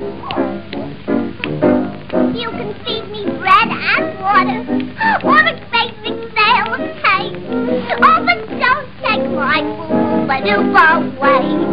You can feed me bread and water, or a basic sale of cake. Oh, but don't take my boo-boo-ba-doo away.